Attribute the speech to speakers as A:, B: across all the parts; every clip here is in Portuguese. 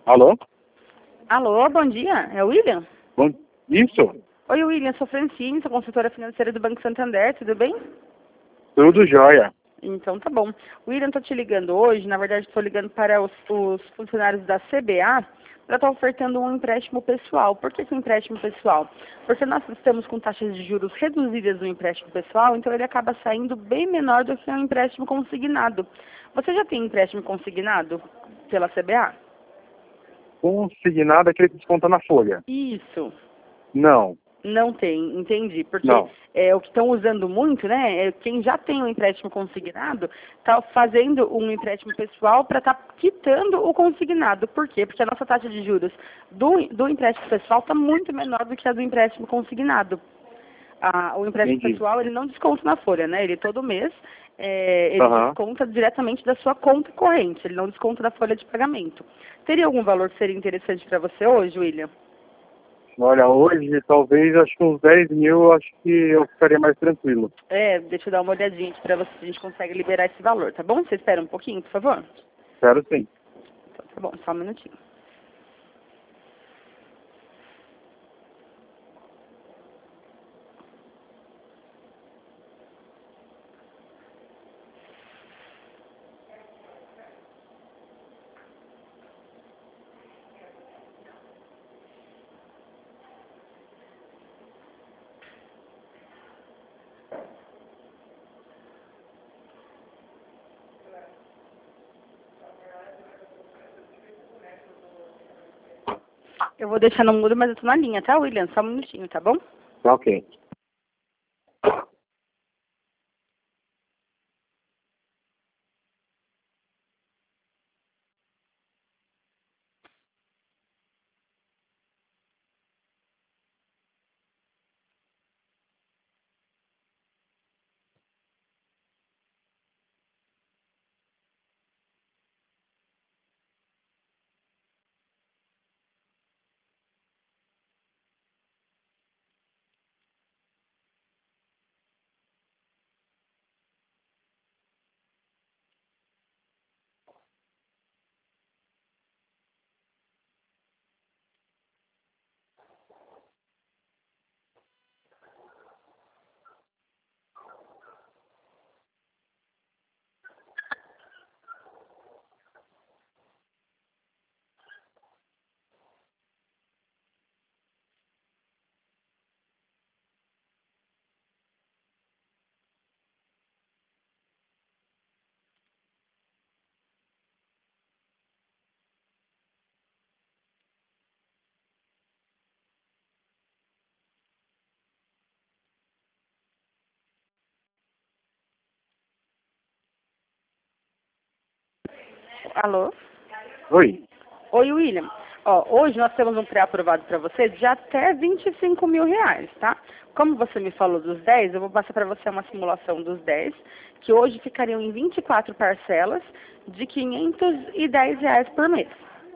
A: Alô?
B: Alô, bom dia. É o William?
A: Bom, isso?
B: Oi, William. Sou Francine, sou consultora financeira do Banco Santander. Tudo bem?
A: Tudo jóia.
B: Então tá bom. William, tô te ligando hoje. Na verdade, estou ligando para os funcionários da CBA para estar ofertando um empréstimo pessoal. Por que um empréstimo pessoal? Porque nós estamos com taxas de juros reduzidas no empréstimo pessoal, então ele acaba saindo bem menor do que um empréstimo consignado. Você já tem empréstimo consignado pela CBA?
A: Consignado é aquele que desconta na folha.
B: Isso.
A: Não,
B: Não tem, entendi. Porque
A: não.
B: o que estão usando muito, né? Quem já tem um empréstimo consignado está fazendo um empréstimo pessoal para estar quitando o consignado. Por quê? Porque a nossa taxa de juros do empréstimo pessoal está muito menor do que a do empréstimo consignado. O empréstimo
A: Entendi.
B: pessoal ele não desconta na folha, né? Ele todo mês ele
A: Aham.
B: desconta diretamente da sua conta corrente. Ele não desconta da folha de pagamento. Teria algum valor que seria interessante para você hoje, William?
A: Olha, hoje talvez acho que uns 10 mil, acho que eu ficaria mais tranquilo.
B: Deixa eu dar uma olhadinha aqui pra você se a gente consegue liberar esse valor, tá bom? Você espera um pouquinho, por favor?
A: Quero sim.
B: Então, tá bom, só um minutinho. Eu vou deixar no mudo, mas eu tô na linha, tá, William? Só um minutinho, tá bom?
A: Tá ok.
B: Alô?
A: Oi.
B: Oi, William. Ó, hoje nós temos um pré-aprovado para você de até 25 mil reais, tá? Como você me falou dos 10, eu vou passar para você uma simulação dos 10, que hoje ficariam em 24 parcelas de 510 reais por mês.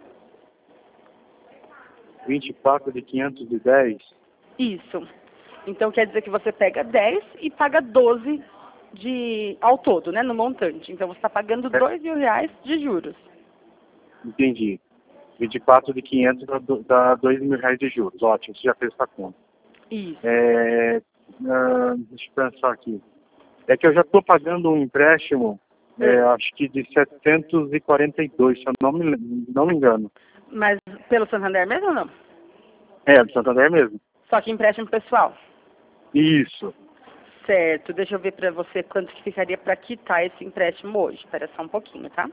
A: 24 de 510.
B: Isso. Então quer dizer que você pega 10 e paga 12 ao todo, né, no montante. Então você está pagando
A: É,
B: 2 mil reais de juros.
A: entendi. 24 de 500 dá 2 mil reais de juros. Ótimo, você já fez essa conta.
B: Isso.
A: Deixa eu pensar aqui. É que eu já estou pagando um empréstimo, acho que de 742, se eu não me engano.
B: Mas pelo Santander mesmo ou não?
A: É, do Santander mesmo.
B: Só que empréstimo pessoal.
A: Isso.
B: Certo. Deixa eu ver para você quanto que ficaria para quitar esse empréstimo hoje. Espera só um pouquinho, tá?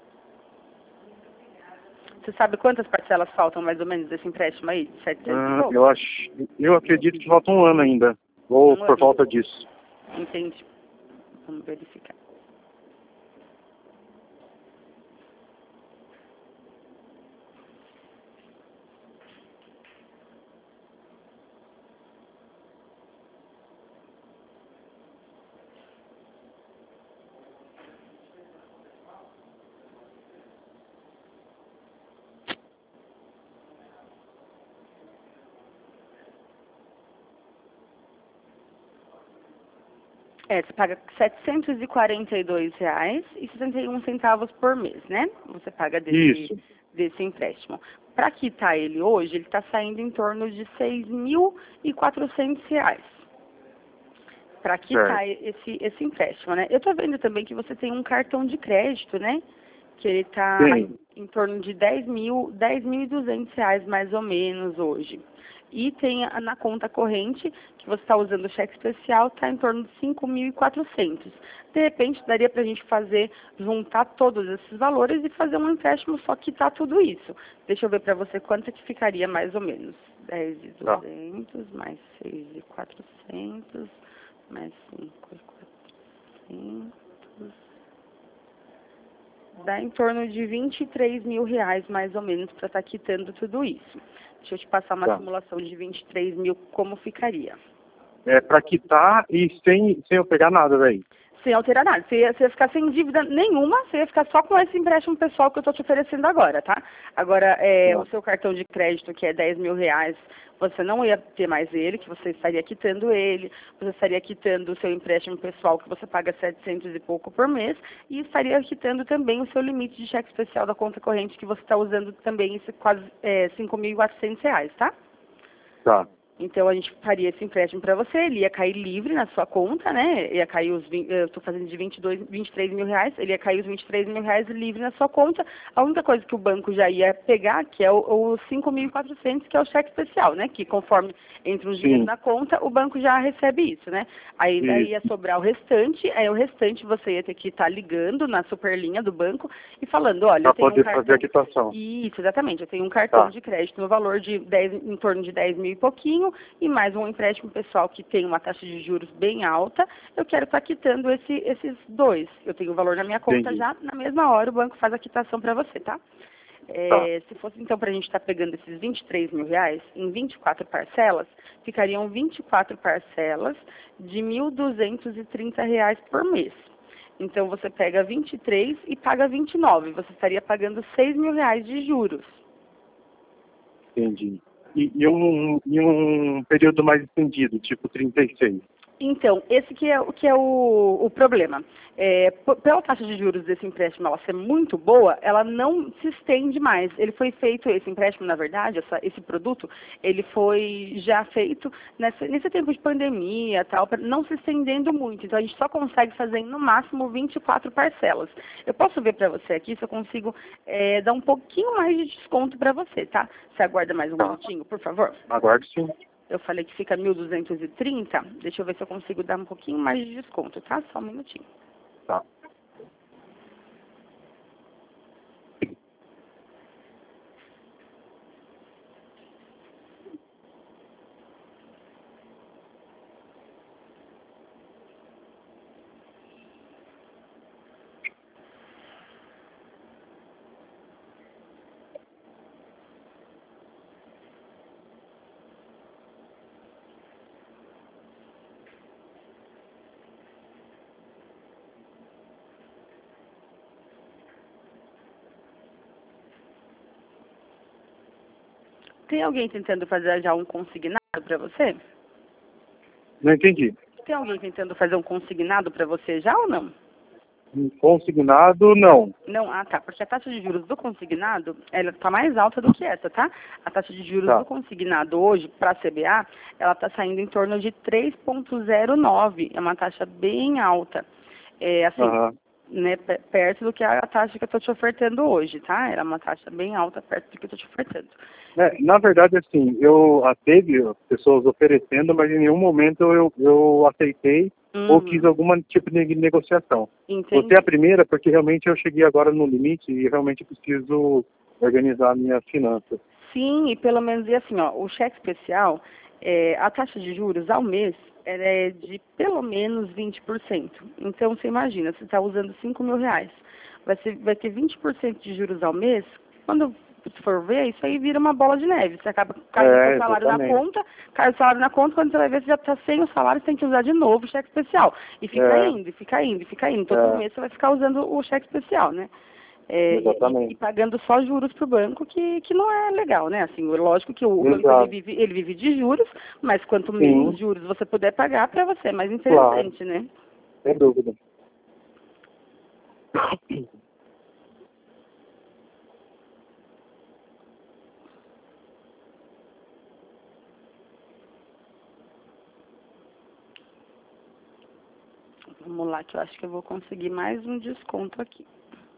B: Você sabe quantas parcelas faltam mais ou menos desse empréstimo aí? 700 e pouco?
A: Eu acredito que falta um ano ainda, ou
B: Um
A: por
B: ano.
A: volta disso.
B: Entendi. Vamos verificar. Você paga R$ 742,61 por mês, né? Você paga
A: Isso.
B: desse empréstimo. Para quitar ele hoje, ele está saindo em torno de R$ 6.400. Para quitar esse empréstimo, né? Eu estou vendo também que você tem um cartão de crédito, né? Que ele está em torno de R$ 10.200 mais ou menos hoje. E tem na conta corrente, que você está usando o cheque especial, está em torno de 5.400. De repente, daria para a gente juntar todos esses valores e fazer um empréstimo, só quitar tudo isso. Deixa eu ver para você quanto que ficaria mais ou menos. 10.200 mais 6.400 mais 5.400. Dá em torno de R$ 23.000 mais ou menos para estar quitando tudo isso. Deixa eu te passar uma simulação de 23 mil, como ficaria.
A: É para quitar e sem eu pegar nada daí.
B: Sem alterar nada. Você ia ficar sem dívida nenhuma, você ia ficar só com esse empréstimo pessoal que eu estou te oferecendo agora, tá? Agora, o seu cartão de crédito, que é R$ 10.000, você não ia ter mais ele, que você estaria quitando ele, você estaria quitando o seu empréstimo pessoal, que você paga 700 e pouco por mês, e estaria quitando também o seu limite de cheque especial da conta corrente, que você está usando também, esse quase R$ 5.400, tá?
A: Tá.
B: Então, a gente faria esse empréstimo para você, ele ia cair livre na sua conta, né? Ia cair eu estou fazendo de R$ 23.000, ele ia cair os R$ 23.000 livre na sua conta. A única coisa que o banco já ia pegar, que é o 5.400, que é o cheque especial, né? Que conforme entra os dinheiros na conta, o banco já recebe isso, né? Aí daí ia sobrar o restante, aí o restante você ia ter que estar ligando na superlinha do banco e falando, olha, eu tenho
A: poder fazer a quitação.
B: Isso, exatamente. Eu tenho um cartão de crédito no valor de em torno de 10 mil e pouquinho, e mais um empréstimo pessoal que tem uma taxa de juros bem alta, eu quero estar quitando esses dois. Eu tenho o valor na minha conta já, na mesma hora o banco faz a quitação para você, tá? Se fosse então para a gente estar pegando esses R$ 23.000 em 24 parcelas, ficariam 24 parcelas de R$ 1.230 por mês. Então você pega 23 e paga 29, você estaria pagando R$ 6.000 de juros.
A: Entendi. E um período mais estendido, tipo 36?
B: Então, esse que é o problema. Pela taxa de juros desse empréstimo ela ser muito boa, ela não se estende mais. Ele foi feito, esse empréstimo, na verdade, esse produto, ele foi já feito nesse tempo de pandemia, tal, não se estendendo muito. Então, a gente só consegue fazer, no máximo, 24 parcelas. Eu posso ver para você aqui se eu consigo dar um pouquinho mais de desconto para você, tá? Você aguarda mais um minutinho, por favor?
A: Aguardo sim.
B: Eu falei que fica 1.230. Deixa eu ver se eu consigo dar um pouquinho mais de desconto, tá? Só um minutinho.
A: Tá.
B: Tem alguém tentando fazer já um consignado para você?
A: Não entendi.
B: Tem alguém tentando fazer um consignado para você já ou não?
A: Consignado, não.
B: Não, tá, porque a taxa de juros do consignado, ela está mais alta do que essa, tá? A taxa de juros do consignado hoje, para a CBA, ela está saindo em torno de 3,09, é uma taxa bem alta. Né, perto do que a taxa que eu estou te ofertando hoje, tá? Era uma taxa bem alta perto do que eu estou te ofertando.
A: Na verdade, assim, eu teve pessoas oferecendo, mas em nenhum momento eu aceitei ou quis algum tipo de negociação.
B: Entendi.
A: Você é a primeira, porque realmente eu cheguei agora no limite e realmente preciso organizar minhas finanças.
B: Sim, e pelo menos, e assim, ó, o cheque especial, a taxa de juros ao mês, ela é de pelo menos 20%. Então, você imagina, você está usando R$ 5.000, vai ter 20% de juros ao mês, quando você for ver, isso aí vira uma bola de neve. Você acaba caindo o salário na conta, cai o salário na conta, quando você vai ver, você já está sem o salário, você tem que usar de novo o cheque especial. E fica indo, e fica indo, e fica indo. Todo mês você vai ficar usando o cheque especial, né? E pagando só juros para o banco, que não é legal, né? Assim, lógico que o banco ele vive de juros, mas quanto menos juros você puder pagar, para você é mais interessante, né?
A: Sem dúvida.
B: Vamos lá, que eu acho que eu vou conseguir mais um desconto aqui.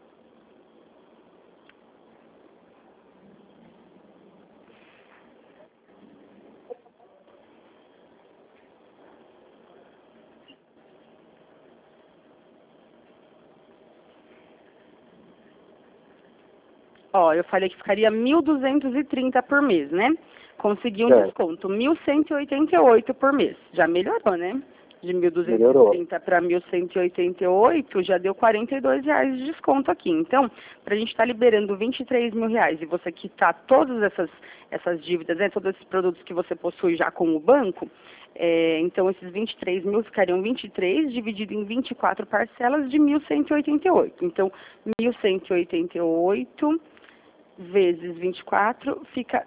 B: Ó, eu falei que ficaria 1.230 por mês, né? Consegui um desconto, 1.188 por mês. Já melhorou, né? De 1.230 para 1.188 já deu R$ 42 de desconto aqui. Então, para a gente estar liberando R$ 23.000 e você quitar todas essas dívidas, né, todos esses produtos que você possui já com o banco, então esses 23 mil ficariam 23 dividido em 24 parcelas de 1.188. Então, 1.188 vezes 24 fica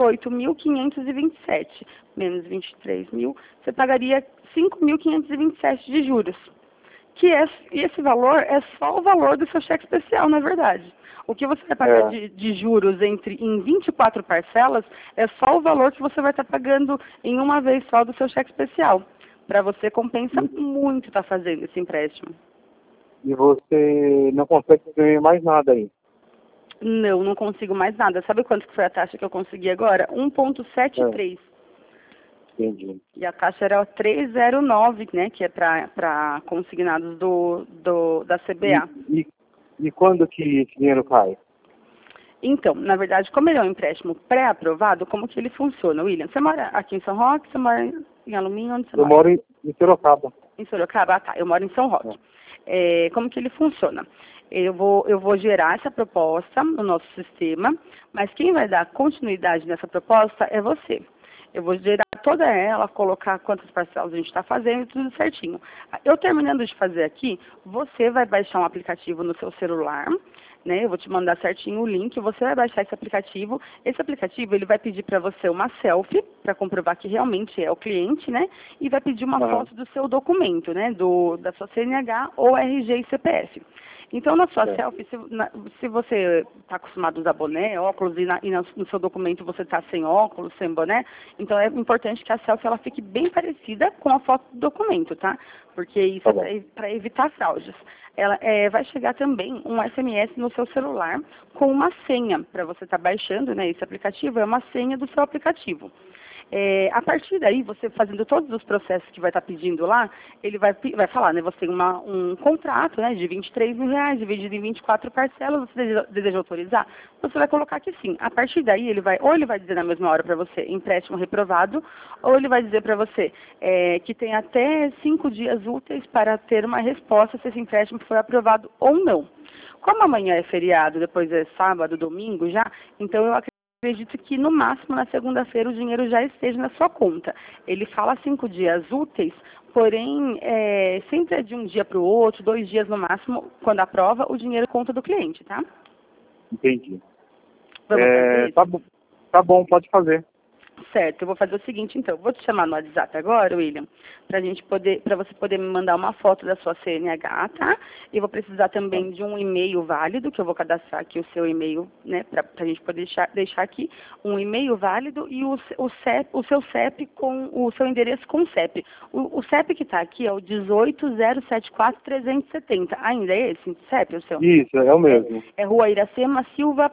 B: 28.527, menos 23 mil, você pagaria 5.527 de juros. E esse valor é só o valor do seu cheque especial, na verdade. O que você vai pagar de juros em 24 parcelas é só o valor que você vai estar pagando em uma vez só do seu cheque especial. Para você compensa muito estar fazendo esse empréstimo.
A: E você não consegue ganhar mais nada aí?
B: Não, não consigo mais nada. Sabe quanto que foi a taxa que eu consegui agora? 1,73.
A: Entendi.
B: E a taxa era 3,09, né? Que é para consignados da CBA.
A: E quando que esse dinheiro cai?
B: Então, na verdade, como ele é um empréstimo pré-aprovado, como que ele funciona, William? Você mora aqui em São Roque? Você mora em Alumínio? Onde você mora?
A: Eu moro em Sorocaba.
B: Em Sorocaba? Ah, tá. Eu moro em São Roque. Como que ele funciona? Eu vou gerar essa proposta no nosso sistema, mas quem vai dar continuidade nessa proposta é você. Eu vou gerar toda ela, colocar quantas parcelas a gente está fazendo, tudo certinho. Eu terminando de fazer aqui, você vai baixar um aplicativo no seu celular, né? Eu vou te mandar certinho o link, você vai baixar esse aplicativo. Esse aplicativo, ele vai pedir para você uma selfie, para comprovar que realmente é o cliente, né? E vai pedir uma foto do seu documento, né? Da sua CNH ou RG e CPF. Então, na sua selfie, se você está acostumado a usar boné, óculos, e no seu documento você está sem óculos, sem boné, então é importante que a selfie ela fique bem parecida com a foto do documento, tá? Porque isso é para evitar fraudes. Ela vai chegar também um SMS no seu celular com uma senha para você estar baixando, né? Esse aplicativo é uma senha do seu aplicativo. A partir daí, você fazendo todos os processos que vai estar pedindo lá, ele vai falar, né? Você tem um contrato, né, de R$ 23.000, dividido em 24 parcelas, você deseja autorizar? Você vai colocar que sim. A partir daí, ele vai dizer na mesma hora para você, empréstimo reprovado, ou ele vai dizer para você que tem até 5 dias úteis para ter uma resposta se esse empréstimo foi aprovado ou não. Como amanhã é feriado, depois é sábado, domingo já, então eu acredito que no máximo na segunda-feira o dinheiro já esteja na sua conta. Ele fala 5 dias úteis, porém sempre é de um dia para o outro, 2 dias no máximo, quando aprova, o dinheiro conta do cliente, tá?
A: Entendi.
B: Vamos fazer isso?
A: Tá bom, pode fazer.
B: Certo, eu vou fazer o seguinte então, vou te chamar no WhatsApp agora, William, para você poder me mandar uma foto da sua CNH, tá? E vou precisar também de um e-mail válido, que eu vou cadastrar aqui o seu e-mail, né, para a gente poder deixar aqui um e-mail válido e o seu CEP com o seu endereço com o CEP. O CEP que está aqui é o 18074-370. Ainda é esse CEP, o seu?
A: Isso, é o mesmo.
B: É Rua Iracema Silva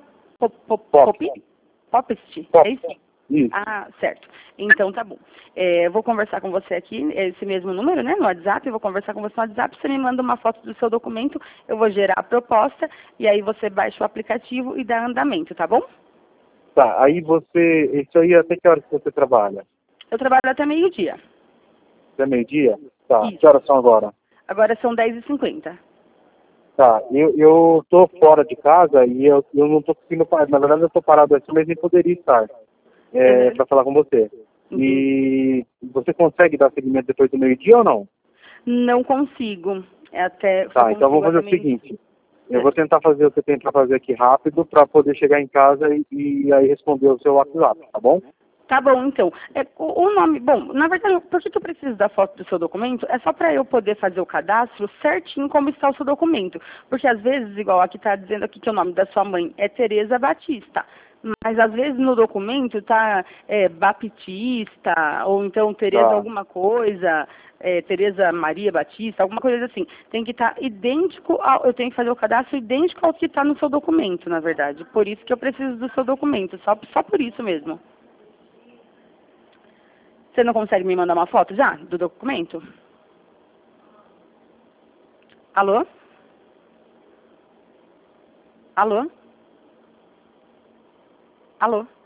B: Popest, é isso?
A: Isso.
B: Ah, certo. Então tá bom. Eu vou conversar com você aqui, esse mesmo número, né, no WhatsApp, eu vou conversar com você no WhatsApp, você me manda uma foto do seu documento, eu vou gerar a proposta, e aí você baixa o aplicativo e dá andamento, tá bom?
A: Tá, aí isso aí até que horas que você trabalha?
B: Eu trabalho até meio-dia.
A: Até meio-dia? Tá,
B: Isso.
A: que horas são agora?
B: Agora são 10h50.
A: Tá, eu tô fora de casa e eu não tô conseguindo parar, na verdade eu tô parado aqui, mas nem poderia estar. Para falar com você. E você consegue dar seguimento depois do meio-dia ou não?
B: Não consigo.
A: Tá, então vamos fazer o seguinte. Eu vou tentar fazer o que eu tenho para fazer aqui rápido para poder chegar em casa e aí responder o seu WhatsApp, tá bom?
B: Tá bom, então. O nome, bom, na verdade, por que eu preciso da foto do seu documento? É só para eu poder fazer o cadastro certinho como está o seu documento. Porque às vezes, igual aqui está dizendo aqui que o nome da sua mãe é Tereza Batista. Mas às vezes no documento tá Baptista, ou então Tereza
A: Tá.
B: alguma coisa, Tereza Maria Batista, alguma coisa assim. Tem que estar idêntico eu tenho que fazer o cadastro idêntico ao que está no seu documento, na verdade. Por isso que eu preciso do seu documento, só por isso mesmo. Você não consegue me mandar uma foto já do documento? Alô? Alô? Alô?